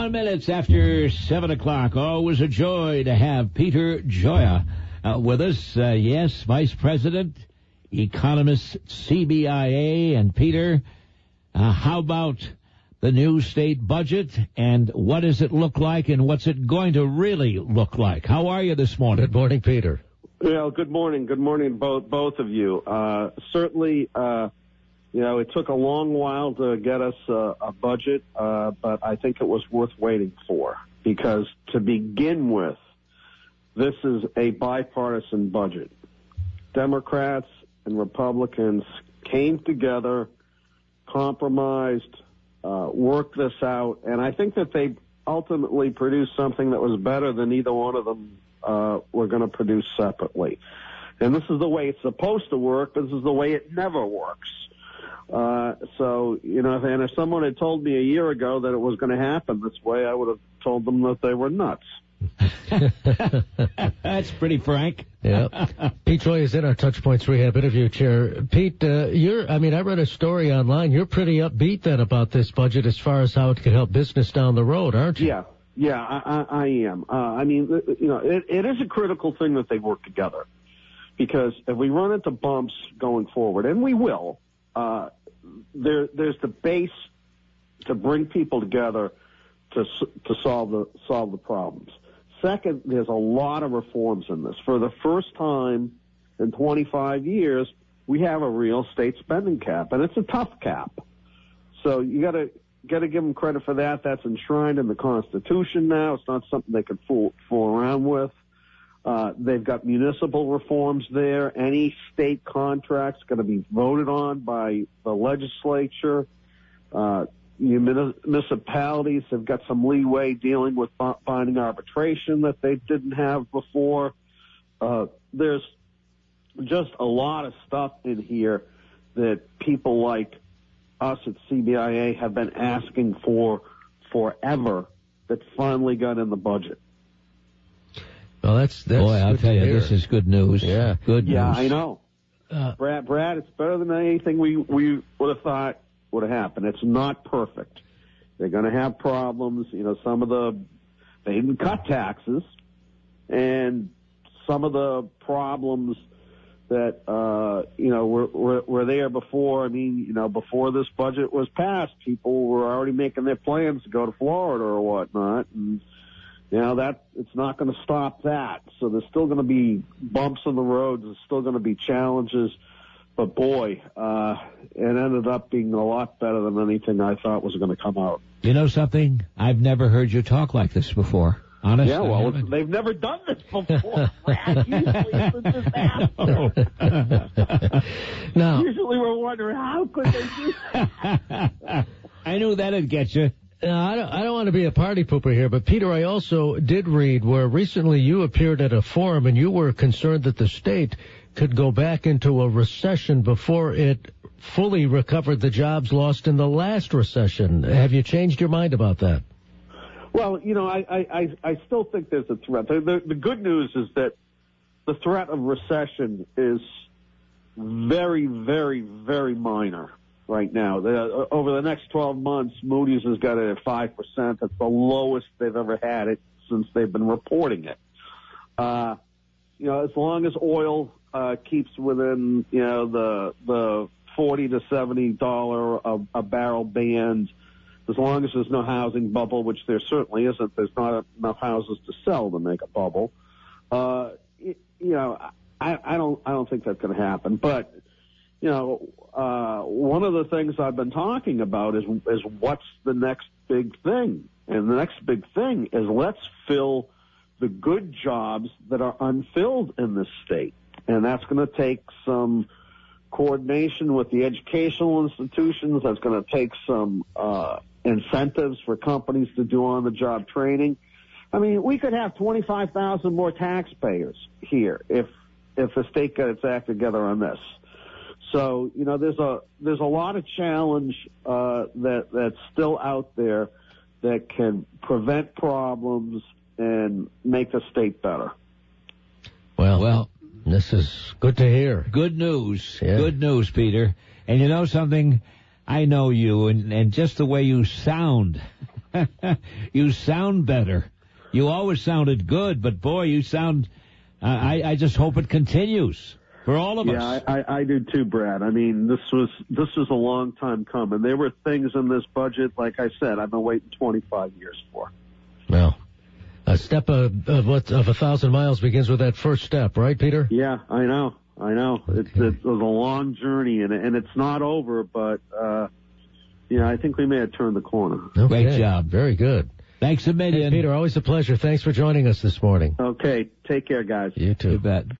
21 minutes after 7 o'clock. Always a joy to have Peter Gioia with us. Yes, Vice President, economist, CBIA. And Peter, how about the new state budget, and what does it look like, and what's it going to really look like? How are you this morning? Good morning, Peter. Well, good morning. Good morning, both of you. Certainly, it took a long while to get us a budget, but I think it was worth waiting for, because to begin with, this is a bipartisan budget. Democrats and Republicans came together, compromised, worked this out, and I think that they ultimately produced something that was better than either one of them were going to produce separately. And this is the way it's supposed to work, but this is the way it never works. And if someone had told me a year ago that it was going to happen this way, I would have told them that they were nuts. That's pretty frank. Yeah. Pete Troy is in our Touchpoints Rehab interview chair. Pete, I read a story online. You're pretty upbeat then about this budget as far as how it could help business down the road, aren't you? Yeah, I am. It is a critical thing that they work together, because if we run into bumps going forward, and we will, there's the base to bring people together to solve the problems. Second, there's a lot of reforms in this. For the first time in 25 years, we have a real state spending cap, and it's a tough cap. So you got to give them credit for that. That's enshrined in the Constitution now. It's not something they can fool around with. They've got municipal reforms there. Any state contract's going to be voted on by the legislature. Municipalities have got some leeway dealing with binding arbitration that they didn't have before. There's just a lot of stuff in here that people like us at CBIA have been asking for forever that finally got in the budget. Well, that's boy, I'll tell you, this is good news. Yeah, good news. Yeah, I know. Brad, it's better than anything we would have thought would have happened. It's not perfect. They're going to have problems. They didn't cut taxes, and some of the problems that were there before. Before this budget was passed, people were already making their plans to go to Florida or whatnot, and that it's not going to stop that. So there's still going to be bumps in the road. There's still going to be challenges. But boy, it ended up being a lot better than anything I thought was going to come out. You know something? I've never heard you talk like this before. Honestly. Yeah, well, they've never done this before. Usually it's a disaster. Now, usually we're wondering, how could they do that? I knew that'd get you. I don't want to be a party pooper here, but Peter, I also did read where recently you appeared at a forum and you were concerned that the state could go back into a recession before it fully recovered the jobs lost in the last recession. Have you changed your mind about that? Well, I still think there's a threat. The good news is that the threat of recession is very, very, very minor right now. Over the next 12 months, Moody's has got it at 5%. That's the lowest they've ever had it since they've been reporting it. As long as oil keeps within, the $40 to $70 a barrel band, as long as there's no housing bubble, which there certainly isn't. There's not enough houses to sell to make a bubble. I don't think that's going to happen. But one of the things I've been talking about is what's the next big thing, and the next big thing is let's fill the good jobs that are unfilled in this state, and that's going to take some coordination with the educational institutions. That's going to take some incentives for companies to do on-the-job training. We could have 25,000 more taxpayers here if the state got its act together on this. So there's a lot of challenge that's still out there that can prevent problems and make the state better. Well, this is good to hear. Good news. Yeah. Good news, Peter. And you know something? I know you, and just the way you sound You sound better. You always sounded good, but boy, you sound. I just hope it continues for all of us. Yeah, I do too, Brad. I mean, this was a long time coming. There were things in this budget, like I said, I've been waiting 25 years for. Well, a step of 1,000 miles begins with that first step, right, Peter? Yeah, I know. Okay. It was a long journey, and it's not over, but I think we may have turned the corner. Okay. Great job. Very good. Thanks a million. Hey, Peter, always a pleasure. Thanks for joining us this morning. Okay, take care, guys. You too. You bet.